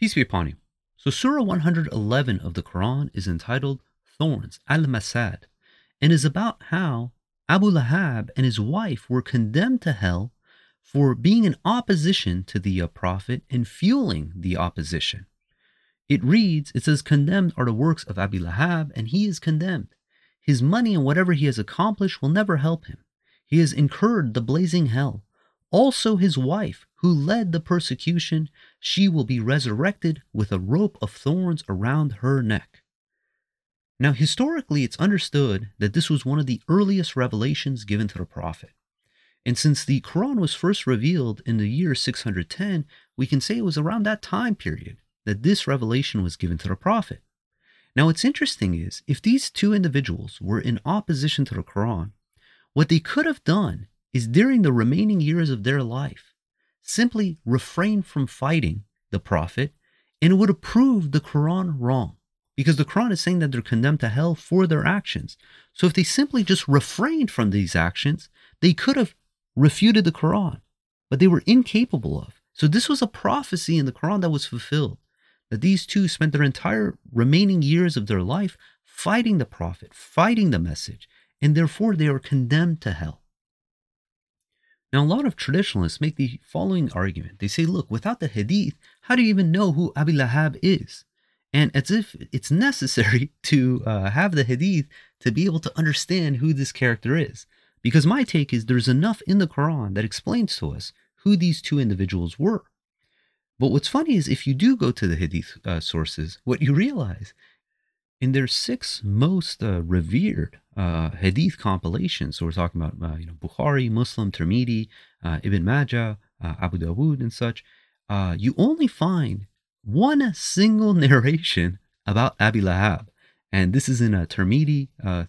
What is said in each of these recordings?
Peace be upon you. So Surah 111 of the Quran is entitled Thorns, Al-Masad, and is about how Abu Lahab and his wife were condemned to hell for being in opposition to the Prophet and fueling the opposition. It says, condemned are the works of Abu Lahab, and he is condemned. His money and whatever he has accomplished will never help him. He has incurred the blazing hell. Also his wife, who led the persecution, she will be resurrected with a rope of thorns around her neck. Now, historically, it's understood that this was one of the earliest revelations given to the Prophet. And since the Quran was first revealed in the year 610, we can say it was around that time period that this revelation was given to the Prophet. Now, what's interesting is, if these two individuals were in opposition to the Quran, what they could have done is during the remaining years of their life, simply refrain from fighting the Prophet, and it would have proved the Quran wrong. Because the Quran is saying that they're condemned to hell for their actions. So if they simply just refrained from these actions, they could have refuted the Quran, but they were incapable of. So this was a prophecy in the Quran that was fulfilled, that these two spent their entire remaining years of their life fighting the Prophet, fighting the message, and therefore they are condemned to hell. Now, a lot of traditionalists make the following argument. They say, look, without the hadith, how do you even know who Abu Lahab is? And as if it's necessary to have the hadith to be able to understand who this character is. Because my take is there's enough in the Quran that explains to us who these two individuals were. But what's funny is if you do go to the hadith sources, what you realize in their six most revered hadith compilations, so we're talking about Bukhari, Muslim, Tirmidhi, Ibn Majah, Abu Dawood and such, you only find one single narration about Abu Lahab. And this is in Tirmidhi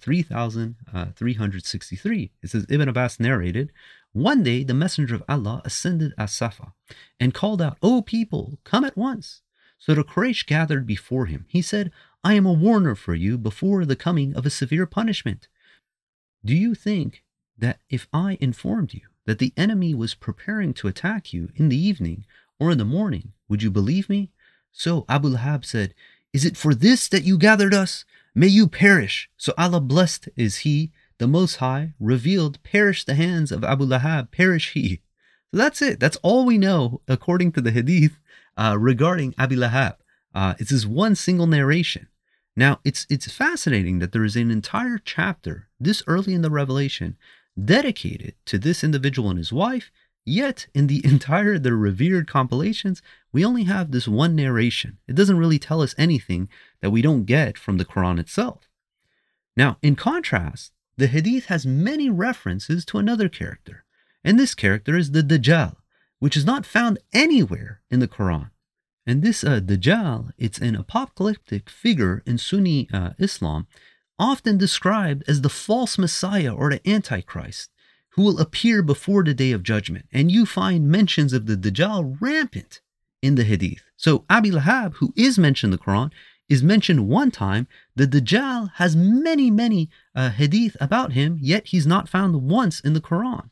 3363. It says, Ibn Abbas narrated, one day the Messenger of Allah ascended as Safa and called out, O people, come at once. So the Quraysh gathered before him. He said, I am a warner for you before the coming of a severe punishment. Do you think that if I informed you that the enemy was preparing to attack you in the evening or in the morning, would you believe me? So Abu Lahab said, is it for this that you gathered us? May you perish. So Allah, blessed is He, the Most High, revealed, perish the hands of Abu Lahab, perish he. So that's it. That's all we know according to the hadith regarding Abu Lahab. It's this one single narration. Now, it's fascinating that there is an entire chapter this early in the revelation dedicated to this individual and his wife, yet in their revered compilations, we only have this one narration. It doesn't really tell us anything that we don't get from the Quran itself. Now, in contrast, the hadith has many references to another character, and this character is the Dajjal, which is not found anywhere in the Quran. And this Dajjal, it's an apocalyptic figure in Sunni Islam, often described as the false Messiah or the Antichrist, who will appear before the Day of Judgment. And you find mentions of the Dajjal rampant in the hadith. So Abu Lahab, who is mentioned in the Quran, is mentioned one time. The Dajjal has many hadith about him, yet he's not found once in the Quran.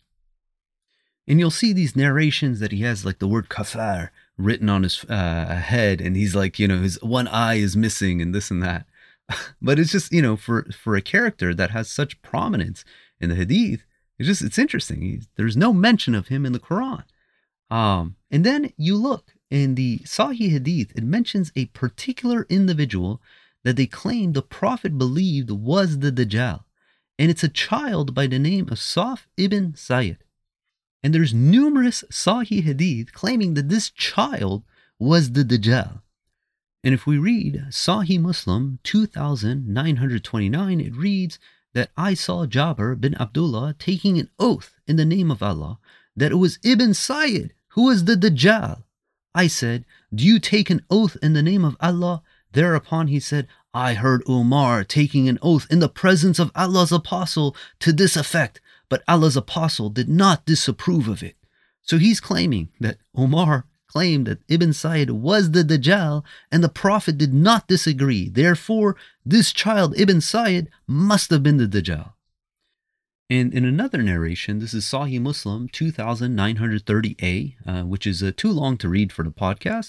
And you'll see these narrations that he has like the word kafar written on his head, and he's like, his one eye is missing and this and that. But it's just, for a character that has such prominence in the hadith, it's interesting. There's no mention of him in the Quran. And then you look in the Sahih Hadith, it mentions a particular individual that they claim the Prophet believed was the Dajjal. And it's a child by the name of Saf ibn Sayyid. And there's numerous Sahih Hadith claiming that this child was the Dajjal. And if we read Sahih Muslim 2929, it reads that I saw Jabir bin Abdullah taking an oath in the name of Allah that it was Ibn Sayyid who was the Dajjal. I said, do you take an oath in the name of Allah? Thereupon he said, I heard Umar taking an oath in the presence of Allah's apostle to this effect, but Allah's apostle did not disapprove of it. So he's claiming that Umar claimed that Ibn Sayyid was the Dajjal and the Prophet did not disagree. Therefore, this child Ibn Sayyid must have been the Dajjal. And in another narration, this is Sahih Muslim 2930a, which is too long to read for the podcast.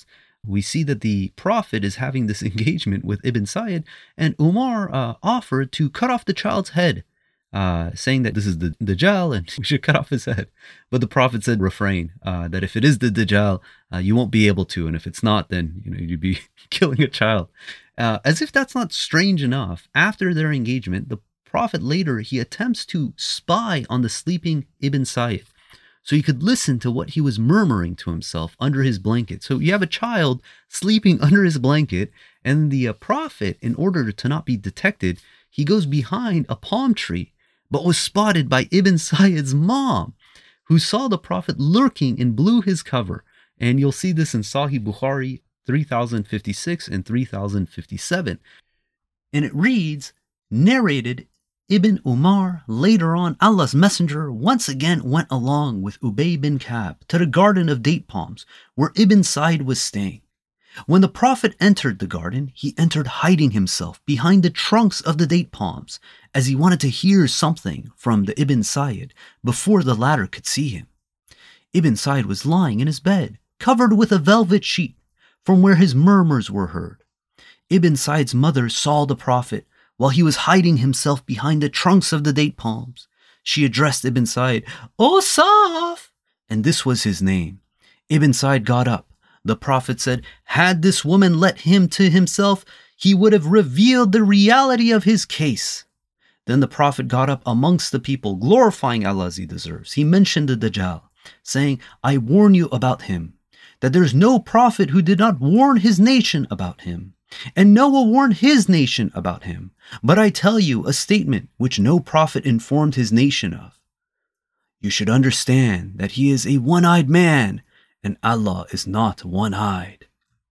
we see that the Prophet is having this engagement with Ibn Sayyid, and Umar offered to cut off the child's head, saying that this is the Dajjal and we should cut off his head. But the Prophet said, refrain, that if it is the Dajjal, you won't be able to, and if it's not, then you'd be killing a child. As if that's not strange enough, after their engagement, the Prophet later, he attempts to spy on the sleeping Ibn Sayyid, so he could listen to what he was murmuring to himself under his blanket. So you have a child sleeping under his blanket, and the Prophet, in order to not be detected, he goes behind a palm tree, but was spotted by Ibn Sayyid's mom, who saw the Prophet lurking and blew his cover. And you'll see this in Sahih Bukhari 3056 and 3057. And it reads, narrated Ibn Umar, later on Allah's Messenger once again went along with Ubay bin Ka'b to the garden of date palms where Ibn Sayyid was staying. When the Prophet entered the garden, he entered hiding himself behind the trunks of the date palms as he wanted to hear something from the Ibn Sayyid before the latter could see him. Ibn Sayyid was lying in his bed, covered with a velvet sheet, from where his murmurs were heard. Ibn Sayyid's mother saw the Prophet while he was hiding himself behind the trunks of the date palms. She addressed Ibn Sayyid, "O Saf!" and this was his name. Ibn Sayyid got up. The Prophet said, had this woman let him to himself, he would have revealed the reality of his case. Then the Prophet got up amongst the people, glorifying Allah as he deserves. He mentioned the Dajjal, saying, I warn you about him, that there's no prophet who did not warn his nation about him. And Noah warned his nation about him. But I tell you a statement which no prophet informed his nation of. You should understand that he is a one-eyed man, and Allah is not one-eyed.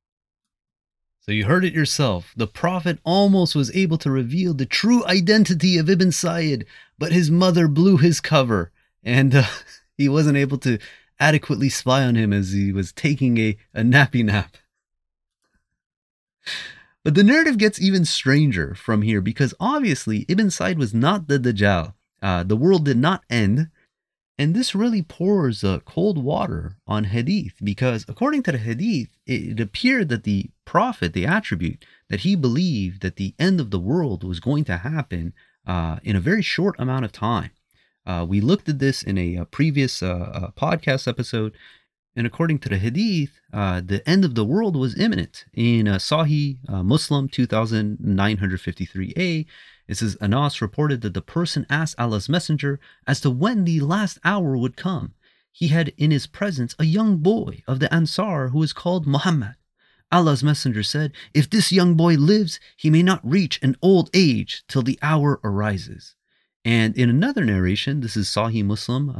So you heard it yourself. The Prophet almost was able to reveal the true identity of Ibn Sayyid, but his mother blew his cover, and he wasn't able to adequately spy on him as he was taking a nappy nap. But the narrative gets even stranger from here, because obviously Ibn Sayyid was not the Dajjal. The world did not end. And this really pours cold water on Hadith, because according to the Hadith, it appeared that the Prophet, the attribute, that he believed that the end of the world was going to happen in a very short amount of time. We looked at this in a previous podcast episode, and according to the Hadith, the end of the world was imminent. In Sahih Muslim 2953a, it says, Anas reported that the person asked Allah's Messenger as to when the last hour would come. He had in his presence a young boy of the Ansar who was called Muhammad. Allah's Messenger said, if this young boy lives, he may not reach an old age till the hour arises. And in another narration, this is Sahih Muslim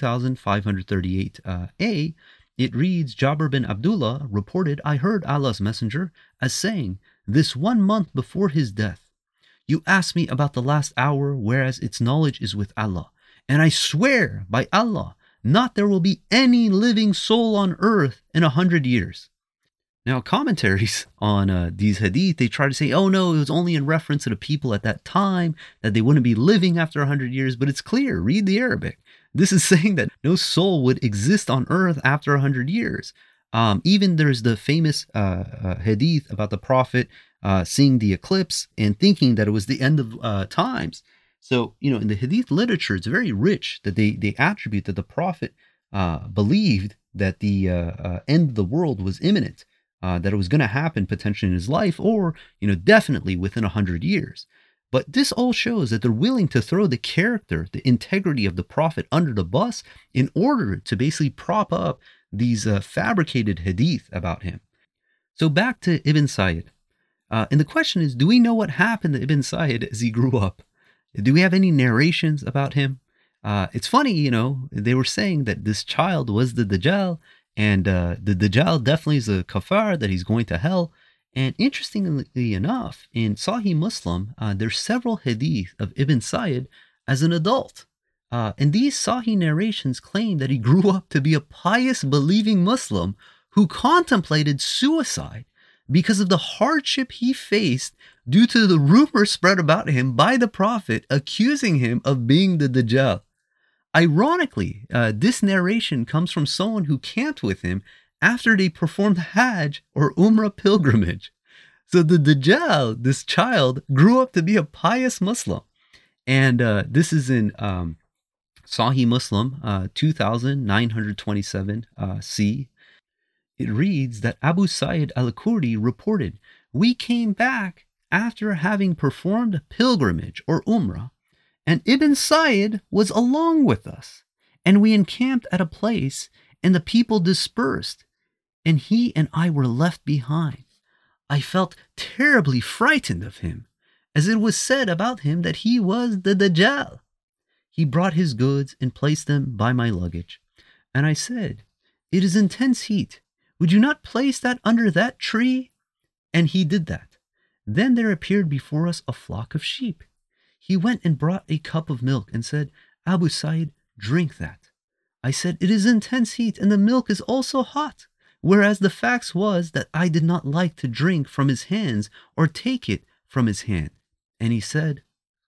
2538a, it reads, Jabir bin Abdullah reported, I heard Allah's Messenger as saying, this 1 month before his death, you ask me about the last hour, whereas its knowledge is with Allah. And I swear by Allah, not there will be any living soul on earth in 100 years. Now, commentaries on these hadith, they try to say, oh no, it was only in reference to the people at that time, that they wouldn't be living after 100 years. But it's clear, read the Arabic. This is saying that no soul would exist on earth after 100 years. Even there's the famous hadith about the Prophet seeing the eclipse and thinking that it was the end of times. So, in the hadith literature, it's very rich that they attribute that the Prophet believed that the end of the world was imminent, that it was going to happen potentially in his life, or, definitely within 100 years. But this all shows that they're willing to throw the character, the integrity of the Prophet under the bus in order to basically prop up these fabricated hadith about him. So back to Ibn Sayyid. And the question is, do we know what happened to Ibn Sayyid as he grew up? Do we have any narrations about him? It's funny, they were saying that this child was the Dajjal, and the Dajjal definitely is a kafar, that he's going to hell. And interestingly enough, in Sahih Muslim, there's several hadith of Ibn Sayyid as an adult. And these Sahih narrations claim that he grew up to be a pious, believing Muslim who contemplated suicide because of the hardship he faced due to the rumors spread about him by the Prophet accusing him of being the Dajjal. Ironically, this narration comes from someone who camped with him after they performed Hajj or Umrah pilgrimage. So the Dajjal, this child, grew up to be a pious Muslim. And this is in Sahih Muslim 2927 C. It reads that Abu Sa'id al-Kurdi reported, "We came back after having performed pilgrimage or Umrah, and Ibn Sa'id was along with us, and we encamped at a place, and the people dispersed, and he and I were left behind. I felt terribly frightened of him, as it was said about him that he was the Dajjal. He brought his goods and placed them by my luggage, and I said, 'It is intense heat. Would you not place that under that tree?' And he did that. Then there appeared before us a flock of sheep. He went and brought a cup of milk and said, 'Abu Sa'id, drink that.' I said, 'It is intense heat, and the milk is also hot.' Whereas the fact was that I did not like to drink from his hands or take it from his hand. And he said,"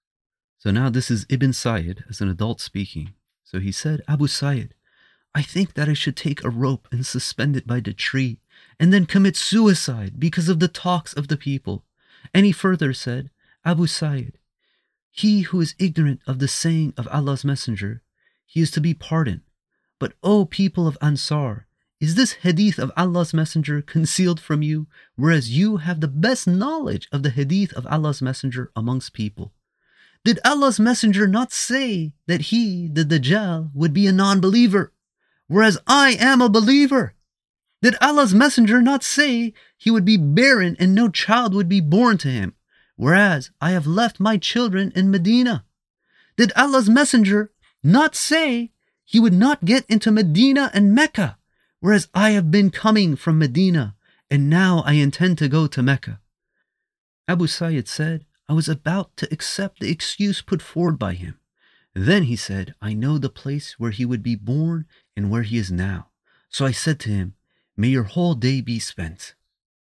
so now this is Ibn Sa'id as an adult speaking. So he said, "Abu Sa'id, I think that I should take a rope and suspend it by the tree and then commit suicide because of the talks of the people." And he further said, "Abu Sa'id, he who is ignorant of the saying of Allah's Messenger, he is to be pardoned. But O people of Ansar, is this hadith of Allah's Messenger concealed from you, whereas you have the best knowledge of the hadith of Allah's Messenger amongst people? Did Allah's Messenger not say that he, the Dajjal, would be a non-believer, whereas I am a believer? Did Allah's Messenger not say he would be barren and no child would be born to him, whereas I have left my children in Medina? Did Allah's Messenger not say he would not get into Medina and Mecca, whereas I have been coming from Medina, and now I intend to go to Mecca?" Abu Sa'id said, "I was about to accept the excuse put forward by him. Then he said, 'I know the place where he would be born and where he is now.' So I said to him, 'May your whole day be spent.'"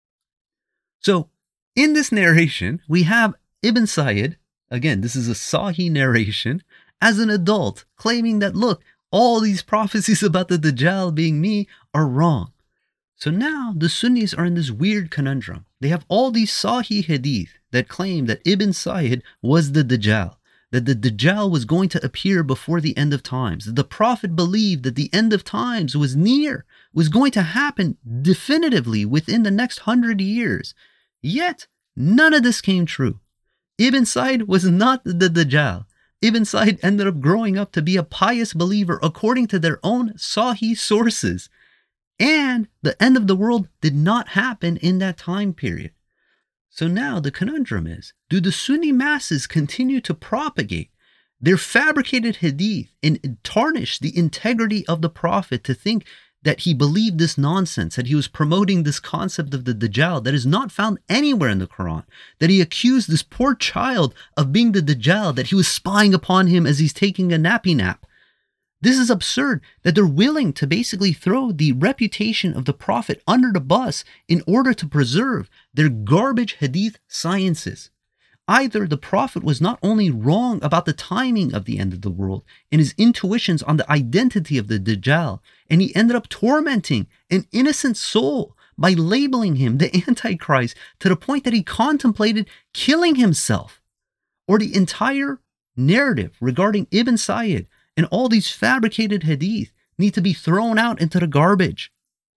So in this narration, we have Ibn Sa'id, again, this is a Sahih narration, as an adult, claiming that, look, all these prophecies about the Dajjal being me are wrong. So now the Sunnis are in this weird conundrum. They have all these Sahih hadith that claim that Ibn Sa'id was the Dajjal, that the Dajjal was going to appear before the end of times, that the Prophet believed that the end of times was near, was going to happen definitively within the next 100 years. Yet, none of this came true. Ibn Sa'id was not the Dajjal. Ibn Sa'id ended up growing up to be a pious believer according to their own Sahih sources. And the end of the world did not happen in that time period. So now the conundrum is, do the Sunni masses continue to propagate their fabricated hadith and tarnish the integrity of the Prophet to think that he believed this nonsense, that he was promoting this concept of the Dajjal that is not found anywhere in the Quran, that he accused this poor child of being the Dajjal, that he was spying upon him as he's taking a nappy nap? This is absurd, that they're willing to basically throw the reputation of the Prophet under the bus in order to preserve their garbage hadith sciences. Either the Prophet was not only wrong about the timing of the end of the world and his intuitions on the identity of the Dajjal, and he ended up tormenting an innocent soul by labeling him the Antichrist to the point that he contemplated killing himself, or the entire narrative regarding Ibn Sa'id and all these fabricated hadith need to be thrown out into the garbage.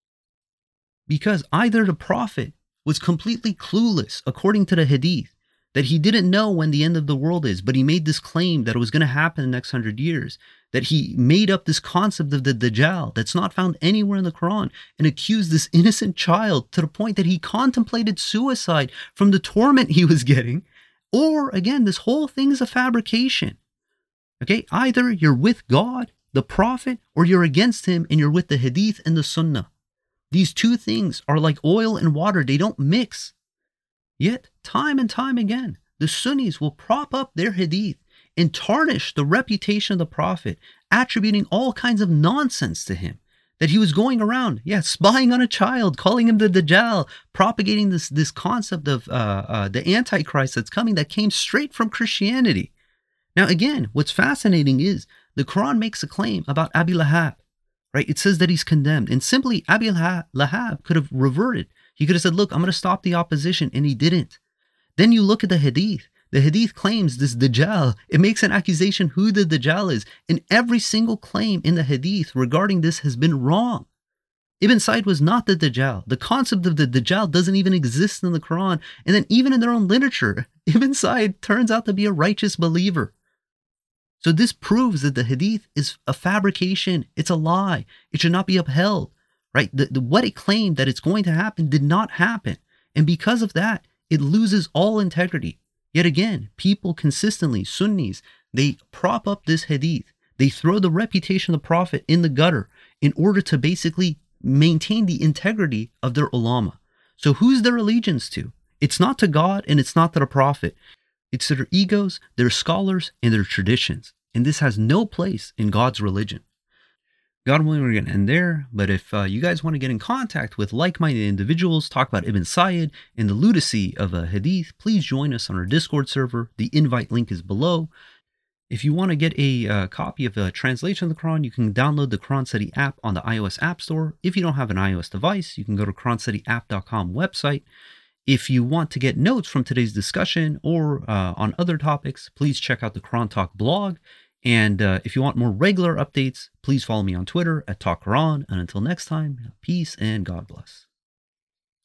Because either the Prophet was completely clueless according to the hadith, that he didn't know when the end of the world is, but he made this claim that it was going to happen in the next 100 years, that he made up this concept of the Dajjal that's not found anywhere in the Quran and accused this innocent child to the point that he contemplated suicide from the torment he was getting, or again, this whole thing is a fabrication. Okay, either you're with God, the Prophet, or you're against him and you're with the hadith and the sunnah. These two things are like oil and water, they don't mix. Yet, time and time again, the Sunnis will prop up their hadith and tarnish the reputation of the Prophet, attributing all kinds of nonsense to him. That he was going around, spying on a child, calling him the Dajjal, propagating this concept of the Antichrist that's coming, that came straight from Christianity. Now again, what's fascinating is the Quran makes a claim about Abu Lahab. right? It says that he's condemned. And simply Abi Lahab could have reverted. He could have said, look, I'm going to stop the opposition. And he didn't. Then you look at the Hadith. The Hadith claims this Dajjal. It makes an accusation who the Dajjal is. And every single claim in the Hadith regarding this has been wrong. Ibn Sa'id was not the Dajjal. The concept of the Dajjal doesn't even exist in the Quran. And then even in their own literature, Ibn Sa'id turns out to be a righteous believer. So this proves that the Hadith is a fabrication. It's a lie. It should not be upheld, right? What it claimed that it's going to happen did not happen. And because of that, it loses all integrity. Yet again, people consistently, Sunnis, they prop up this Hadith. They throw the reputation of the Prophet in the gutter in order to basically maintain the integrity of their ulama. So who's their allegiance to? It's not to God and it's not to the Prophet. It's to their egos, their scholars, and their traditions. And this has no place in God's religion. God willing, we're going to end there. But if you guys want to get in contact with like-minded individuals, talk about Ibn Sa'id and the lunacy of a Hadith, please join us on our Discord server. The invite link is below. If you want to get a copy of a translation of the Quran, you can download the Quran Study app on the iOS App Store. If you don't have an iOS device, you can go to QuranStudyApp.com website. If you want to get notes from today's discussion or on other topics, please check out the Quran Talk blog. And if you want more regular updates, please follow me on Twitter @TalkQuran. And until next time, peace and God bless.